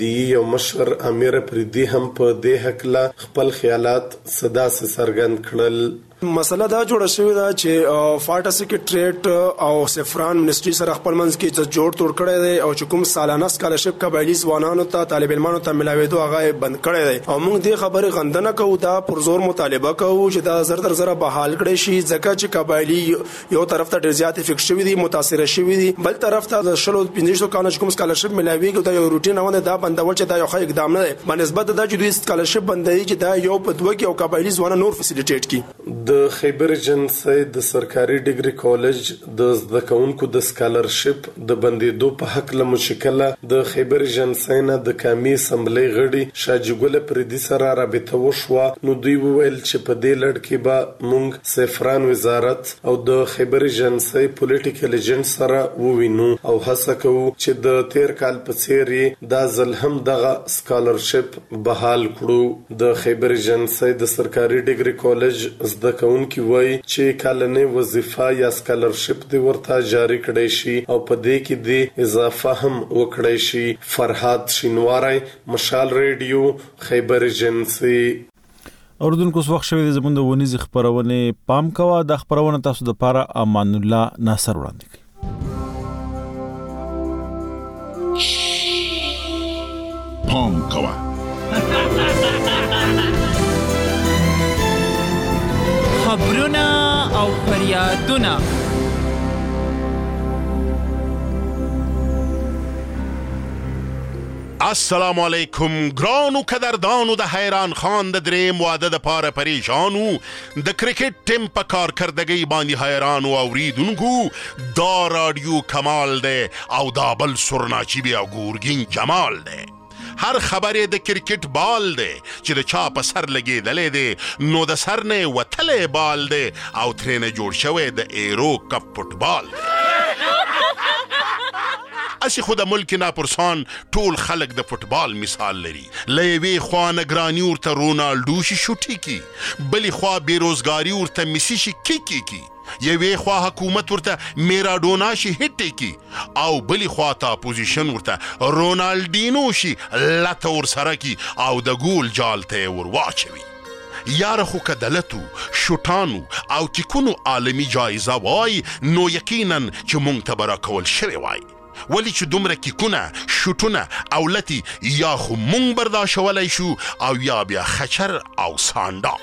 یو مشر امیر پریدي هم په دې حقله خپل خیالات صدا سره څرګند کړل. مسله دا جوړه شوې ده چې فاټا سیکریټریټ او سفران منسټري سره خپل منځ کې جوړ توړ کړی دی او چې کوم سالانه سکالرشپ قبایلی ځوانانو ته طالب علمانو ته ملاوېدو هغه بند کړی دی او موږ دې خبرې غندنه کوو، دا پرزور مطالبه کوو چې دا زر در زره بحال کړی شي، ځکه چې قبایلی یو طرف ته ډېر زیات افیکټ شوي دي، متاثره شوي دي، بل طرف ته د 15 کالو کوم سکالرشپ ملاوېږي دا یو روټین نه دا بندول چې دا یو ښه اقدام نه دی بنسبت دا چې دوی سکالرشپ بندوي چې دا یو په دوه کې او قبایلی ځوانان نور فیسیلیټیټ کړي. د خیبر ایجنسی د سرکاري ډیګري کالج د زده کوونکو د سکالرشپ د بندیدو په حق له مشکله د خیبر ایجنسی نه د قومي اسمبلی غړي شاجګل پریدي سره رابطه وشوه. نو دوی وویل چې په دې لړ کې به موږ سفران وزارت او د خیبر ایجنسی پولیټیکل ایجنټ سره ووینو او هڅه کوو چې د تیر کال په څیر دا ځل هم دغه سکالرشپ بحال کړو. د خیبر ایجنسی د سرکاري ډیګري کالج زده کوونکي وایي چې کلنې وظیفه یا سکالرشپ دی ورته جاری کړی شي او په دې کې دی اضافه هم وکړی شي. فرحات شینواری، مشال ریډیو، خیبر ایجنسی. اوردونکو وخت شوی د زموږ د ونیز خبرونه پام کوه. د خبرونه تاسو د پاره امان الله ناصر وړاندې پام کوه. خبرونه او فریادونه السلام علیکم ګرانو قدردانو د حیران خان د دریم واده د پاره پریشانو د کرکټ ټیم په کارکردګۍ باندې حیرانو اوریدونکو دا رادیو کمال دی او دا بل سرناچی بیا ګورګین جمال دی. هر خبره د کرکټ بال دی چې د چا په سر لګېدلې دی نو د سر نه وتلې بال دی او ترېنه جوړ شوی د ایرو کپ فوټبال دی. اسی خود ملک ناپرسان ټول خلق د فوټبال مثال لري. لېوي خوا نگرانی ورته رونالدو شي شوټي کی، بلی خوا بیروزګاری ورته میسی شي کی یوی خوا حکومت ورته میراډونا شي هټي کی او بلی خوا تا اپوزیشن ورته رونالدینو شي لته ور سره کی او د ګول جال ته ور واچوي. یاره خو کدلتو شوټانو او کیکونو عالمی جایزه وای نو یقینا چې مونږ ته برا کول شوی وای، ولی چې دومره کیکونه شوټونه او لتی یا خو مونږ برداشتولی شو او یا بیا خچر او ساندا.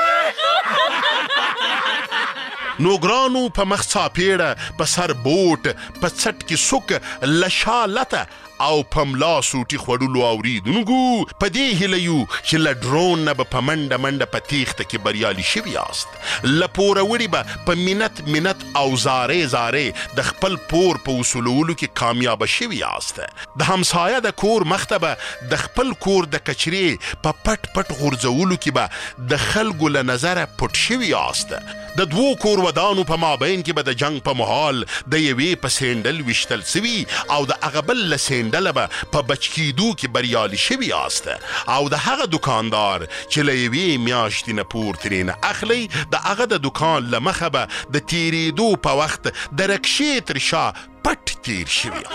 نوګرانو په مخ څاپېړه په سر بوټ په څټ کې سوک لشالته او پملا سوټي خوړلو اوریدونکو په دې هیله یو چې له ډرون نه به په منډه په تیښته کې بریالي شوي یاست. له پوروړي به په منت او زارې د خپل پور په وصولولو کې کامیابه شوي یاست. د همسایه د کور مخته به د خپل کور د کچرې په پټ غورځولو کې به د خلکو له نظره پټ شوي یاست. د دوو کور ودانو په مابین کې به د جنگ په محال د یوې په سینډل وشتل سوي او د هغه بل له سینډله به په بچ کېدو کې بریالي شوي یاست او د هغه دکاندار چې له یوې میاشتې نه پور ترېنه اخلي د هغه د دکان له مخه به د تېرېدو په وخت د رکشې تر شا پټ تیر شوي.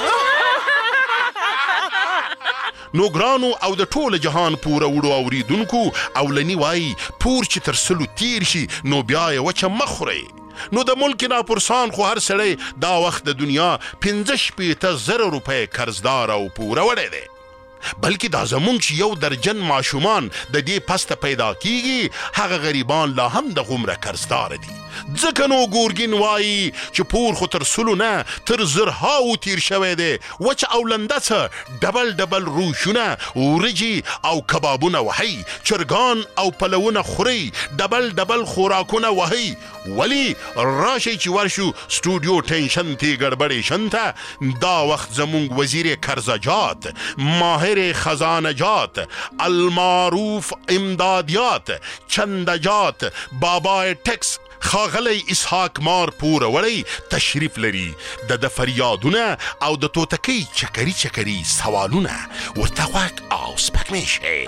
نو ګرانو او د ټول جهان پوره وړو اوریدونکو اولنی وای پور چې تر سلو تیر شي نو بیا یې وچه مخوري. نو د ملک ناپرسان خو هر سړی دا وخت د دنیا 15,000 روپۍ قرضدار او پوره وړی دی. بلکې دا زمونږ چې یو درجن ماشومان د دې پسته پیدا کیږي هغه غریبان لا هم د غومره قرضدار دي. ځکه نو ګورګین وایي چې پور خو تر سلو نه تر زرهاو تیر شوی دی. وچ او لنده څه ډبل روشونه ورجې او کبابونه وهي، چرګان او پلونه خوري، ډبل خوراکونه وهي. ولی راشي چې ورشو سټوډیو ټینشن تی ګړبړې شنته دا وخت زمونږ وزیر قرضجات، ماهر خزانجات، المعروف امدادیات، چندجات، بابای ټکس خاغلی اسحاق مار پور وړی تشریف لري. د فریادونه او د توتکی چکری سوالونه ورته غوږ او سپکمې شي.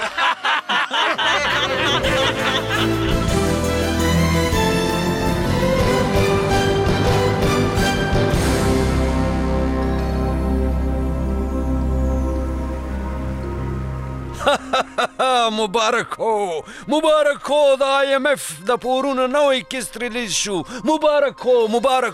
مبارک هو د IMF د پورونو نوی کیست ریلیز شو. مبارک هو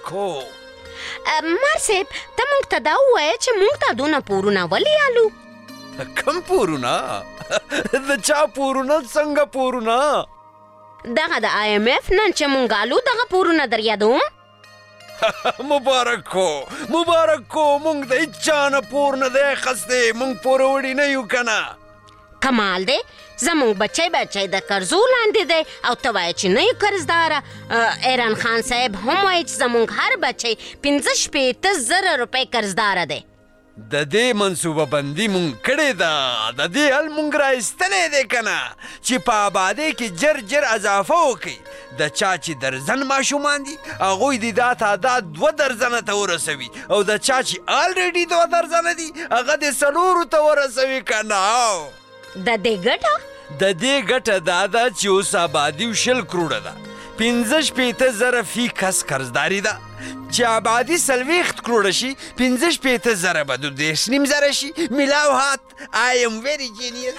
مار صاحب ته موږ ته دا ووایه چې موږ ته دونه پورونه ولې الو؟ کم پورونه؟ د چا پورونه؟ څنګه پورونه؟ دغه د IMF نن چې موږ الو دغه پورونه در یادوم. مبارک هو موږ د هیچا نه پور نه دی اخیستی. موږ پوروړي نه یو که نه. کمال دی زموږ بچی د قرضو لاندې دی او ته وایې چې نه یو قرضداره. ایران خان صاحب هم وایي چې زموږ هر بچی 15,000 روپۍ قرضداره دی. د دې منصوبه بندي مونږ کړې ده. د دې حل مونږ رایستلی دی که نه چې په آبادۍ کې جر اضافه وکړي. د چا چې درزن ماشومان دي هغوی د دا تعداد 2 درزنه ته ورسوي او د چا چې آلریډي 2 درزنه دي هغه د 4 ته ورسوي که نه. د دې ګټه دا ده چې اوس آبادي 20 کروړه ده. 15,000 فی کس قرضداري ده. چې آبادي 40 کروړه شي 15,000 به 2.5 شي. میلاو هات I am very genius.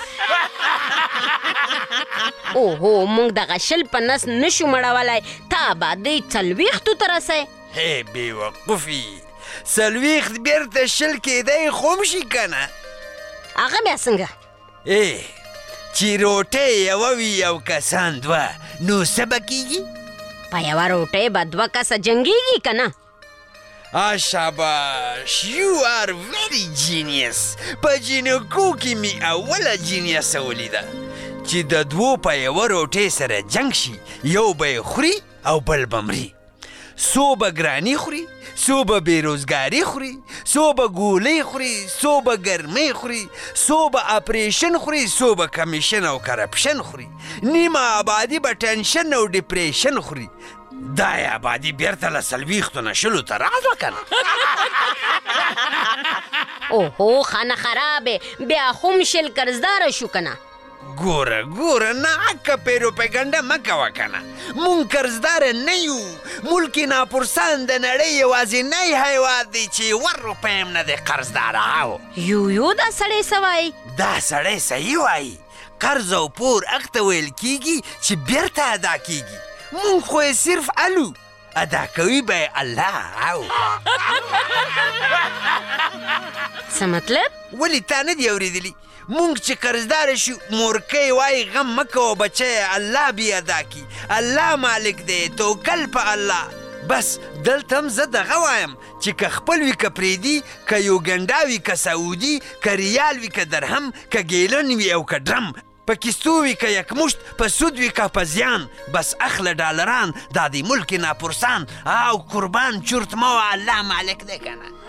اوهو موږ دغه 20 په نس نشو مړولی. ته آبادۍ 40 ته رسئ. هی بېوقفي 40 بیرته 20 کېدی خو هم شي که نه. هغه بیا څنګه؟ چې روټۍ یوه وي او کسان 2 نو څه به کېږي؟ په یوه روټۍ به 2 کسه جنګېږي که نه؟ شاباش یو آر ویری جینیس. په جینکو کې می اوله جینیسه ولیده چې د 2 په یوه روټۍ سره جنګ شي. یو به یې خوري او بل به مري. څو به ګراني خوري، څو به بېروزګاري خوري، څو به ګولۍ خوري، څو به ګرمۍ خوري، څو به اپریشن خوري، څو به کمیشن او کرپشن خوري. نیمه آبادي به ټنشن او ډپریشن خوري. دا یې آبادي بیرته له 40 نه 20 ته راغله که نه؟ اوهو خانه خرابې بیا خو هم 20 قرضداره شو که نه؟ ګوره ناحقه پیروپیګنډه مه کوه که نه. مونږ قرضداره نه یو. ملک ناپرسان د نړۍ یوازینی هیواد دی چې 1 روپۍ هم نه دی قرضداره. یو دا سړی څه وایي؟ دا سړی صحیح وایي. قرض او پور هغه ته ویل کیږي چې بیرته ادا کیږي. مونږ خو یې صرف الو ادا کوي به یې الله. څه مطلب؟ ولې تا نه دی اورېدلي؟ مونږ چې قرضداره شو مورکۍ وایي غم مه کوه بچیه الله بیا ادا کي. الله مالک دی توکل په الله. بس دلته هم زه دغه وایم چې که خپل وي که پریدي، که یوګنډا وي که سعودي، که ریال وي که درهم، که ګیلن وي او که ډرم، په کیستو وي که یکمشت، په سود وي که په زیان. بس اخله ډالران دا د ملک ناپرسان او قربان چورت مه وه الله مالک دی که نه.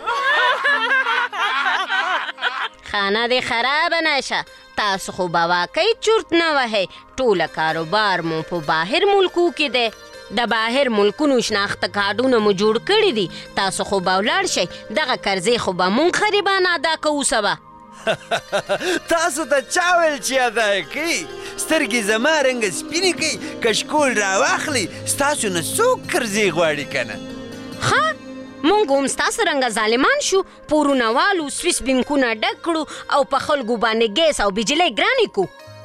خانه دې خرابه نشه. تاسو خو به واقعي چورت نه وهئ. ټوله کاروبار مو په باهر ملکو کې دی. د باهر ملکونو شناخته کارډونه مو جوړ کړي دي. تاسو خو به ولاړ شئ. دغه قرضې خو به مونږ غریبان ادا کوو سبا. تاسو ته چا ویل چې ادا یې کوي؟ سترګې زما رنګه سپینې کوي. کشکول راواخلئ ستاسو نه څوک قرضې غواړي که نه؟ ښه مونږ هم ستاسو رنګه ظالمان شو. پورونه والو، سویس بینکونه ډک کړو او په خلکو باندې ګیس او بجلۍ ګرانې کړو.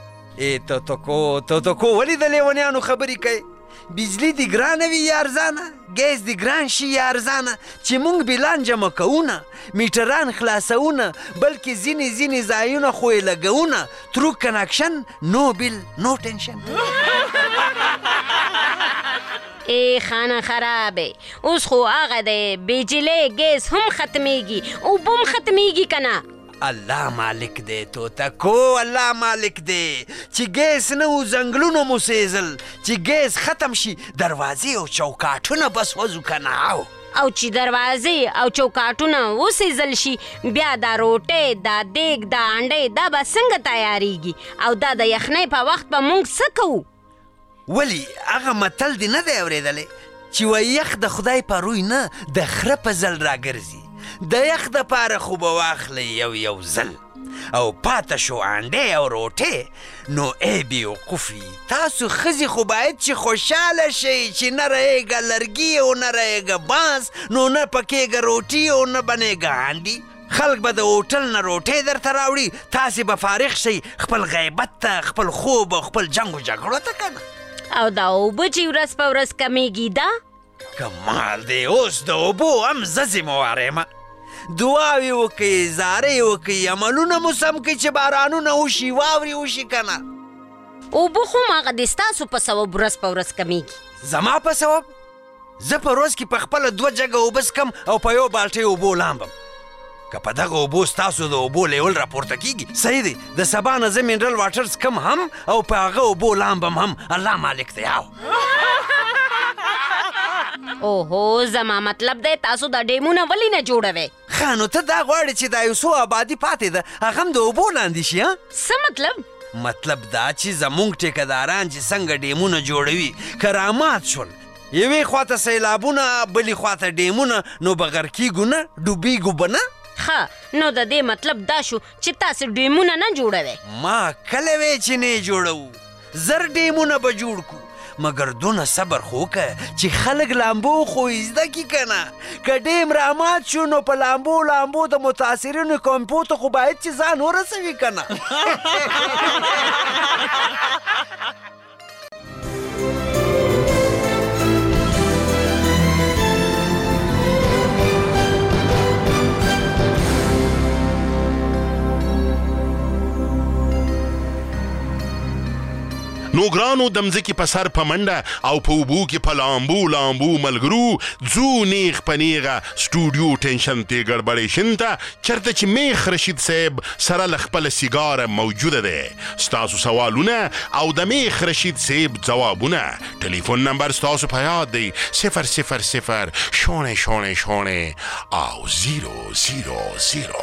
توتکو ولې د لیونیانو خبرې کوي؟ بجلی دی ګرانه وي یا ارزانه، ګیس دی ګران شي یا ارزانه، چې مونږ بیلان جمع کوونه، میټران خلاصونه، بلکې ځینې ځایونه خو یې لګونه. ترو کنکشن نو بیل نو ټینشن. ای خانه خرابه اوس خو هغه دی بجلی ګیس هم ختمیږي اوبه هم ختمیږي که نه؟ الله مالک دی توتکو، الله مالک دی چې ګیس نه و ځنګلونه مو سیزل. چې ګیس ختم شي دروازې او چوکاټونه بس وځو که نه؟ او چې دروازې او چوکاټونه وسیزل شي بیا دا روټۍ، دا دیګ، دا انډۍ دا به څنګه تیاریږي؟ او دا د یخنۍ په وخت به مونږ څه کوو؟ ولی هغه متل دې نه دی اورېدلی چې وایي یخ د خدای په روی نه د خره په ځل راګرځي. د یخ دپاره خو به واخلئ یو ځل او پاته شو انډۍ او روټۍ. نو ای بیوقفي تاسو ښځې خو باید چې خوشحاله شئ چې نه رهیږه لرګي او نه رهیږه بانس، نو نه پکېږه روټي او نه بنېږه هانډي. خلک به د هوټل نه روټۍ درته راوړي، تاسې به فارغ شئ خپل غیبت ته، خپل خوب او خپل جنګ و جګړو ته که نه. او دا اوبه چې ورځ په ورځ کمیږي دا کمال دی. اوس د اوبو هم زه ذمهواره یم. دعاوې وکئ، زارۍ وکئ، عملونه مو سم کئ چې بارانونه وشي، واورې وشي که نه. اوبه خو هغه د ستاسو په سبب ورځ په ورځ کمیږي. زما په سبب؟ زه په ورځ کې په خپله 2 جګه اوبه څکم او په 1 بالټۍ اوبو لامبم. که په دغه اوبو ستاسو د اوبو لیول راپورته کیږي، صحیح دی، د سبا نه زه منرل واټر څکم هم او په هغه اوبو لامبم هم. الله مالک دی. اوهو، زما مطلب دی تاسو دا ډیمونه ولې نه جوړوئ؟ ښه نو ته دا غواړې چې دا یو څو آبادي پاتې ده هغه هم د اوبو لاندې شي؟ څه مطلب؟ مطلب دا چې زمونږ ټیکهداران چې څنګه ډیمونه جوړوي کرامات شول، یوې خواته سیلابونه بلې خواته ډیمونه، نو بغیر کیږو نه، ډوبیږو به نه. ښه نو د دې مطلب دا شو چې تاسې ډیمونه نه جوړوئ. ما کله وی چې نه جوړو، زر ډیمونه به جوړ کو، مګر دونه صبر خو وکړه چې خلک لامبو خو زده کي که نه. که ډیم رامات شو نو په لامبو د متاثرینو کمپو ته خو باید چې ځان ورسوي که نه. نو ګرانو د مځکې په سر په منډه او په اوبو کې په لامبو ملګرو ځو نیغ په نیغه سټوډیو ټینشن ګړبړېشن ته، چېرته چې میخ رشید صاحب سره له خپله سیګاره موجوده دی. ستاسو سوالونه او د میخ رشید صاحب ځوابونه. ټلیفون نمبر ستاسو په یاد دی 000 000 او 000.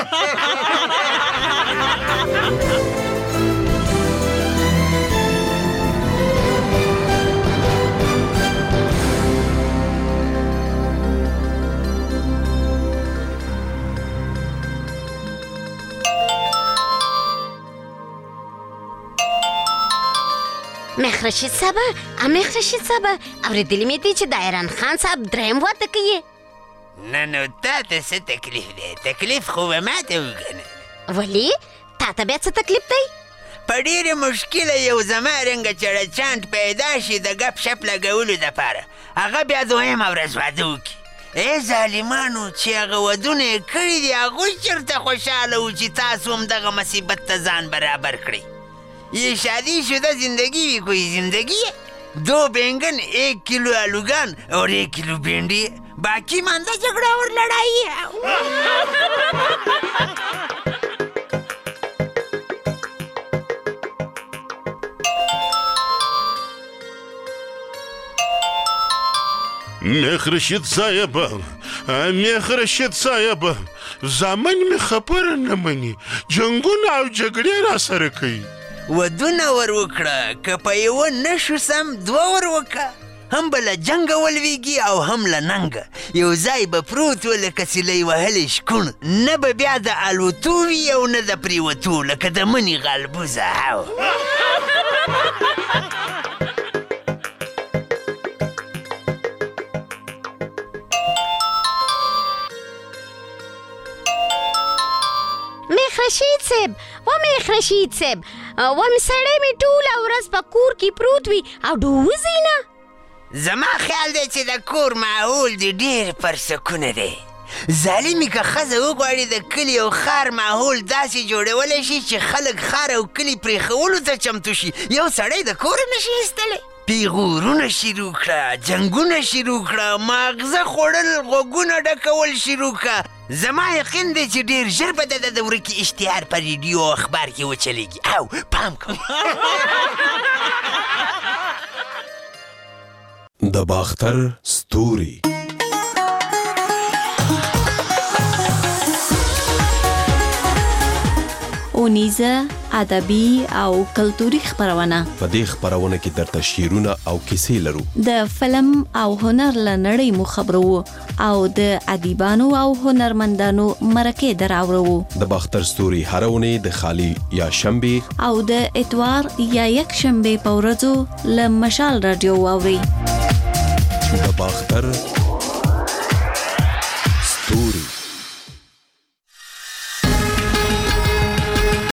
میخ رشید صاحب، میخ رشید صاحب، اورېدلی مې دي چې د ایران خان صاحب 3 واده کوي. نه نو تا ته څه تکلیف دی؟ تکلیف خو به ما ته وګڼه. ولې؟ تا ته بیا څه تکلیف دی؟ په ډېرې مشکله یو زما رنګه چړچانټ پیدا شي د ګپ شپ لګولو دپاره، هغه بیا 2مه ورځ واده وکړي. ای ظالمانو چې هغه ودونه یې کړي دي هغوی چېرته خوشحاله وو چې تاسو هم دغه مصیبت ته ځان برابر کړئ. یہ شادی شدہ زندگی بھی کوئی زندگی ہے؟ 2 بینگن 1 کلو آلوگان اور 1 کلو بھنڈی، باقی ماندہ جھگڑا اور لڑائی ہے. میخ رشید صاحب زامن می خبره نه مني، جنګونه او جګړې را سره کوي. ودونه ور وکړه، که په یوه نشو سم 2 ور وکړه، هم به له جنګه ولویږي او هم له ننګه. یو ځای به پروت و لکه سیلی وهلی شکون، نه به بیا د الوتو وي او نه د پریوتو، لکه د مني غالبوزه. میخ رشید صاحب، میخ رشید صاحب، سړی مې ټوله ورځ په کور کې پروت وي او ډووځي نه. زما خیال دی چې د کور ماحول دی ډېر پرسکونه دی. ظالمي که ښځه وغواړي د کلي او ښار ماحول داسې جوړولی شي چې خلک ښار او کلي پرېښولو ته چمتو شي، یو سړی د کوره نشي ایستلی. پیغورونه شروع کړه، جنګونه شروع کړه، ماغزه خوړل، غوږونه ډکول شروع کړه. زما یقین دی چې ډېر ژر به د ورکې اشتهار په ریډیو او اخبار کې وچلیږي. او پام کوه. د باختر ستوري. اونیزه ادبي او کلتوري خبرونه. په دې خبرونه کې درته شعرونه او کیسې لرو. د فلم او هنر لنړۍ مو خبرو او د ادیبانو او هنرمندانو مرکه دراورو. د باختر ستوري هرونه د خالی یا شنبه او د اتوار یا یک شنبه په ورځو ل مشال رادیو واوري. د باختر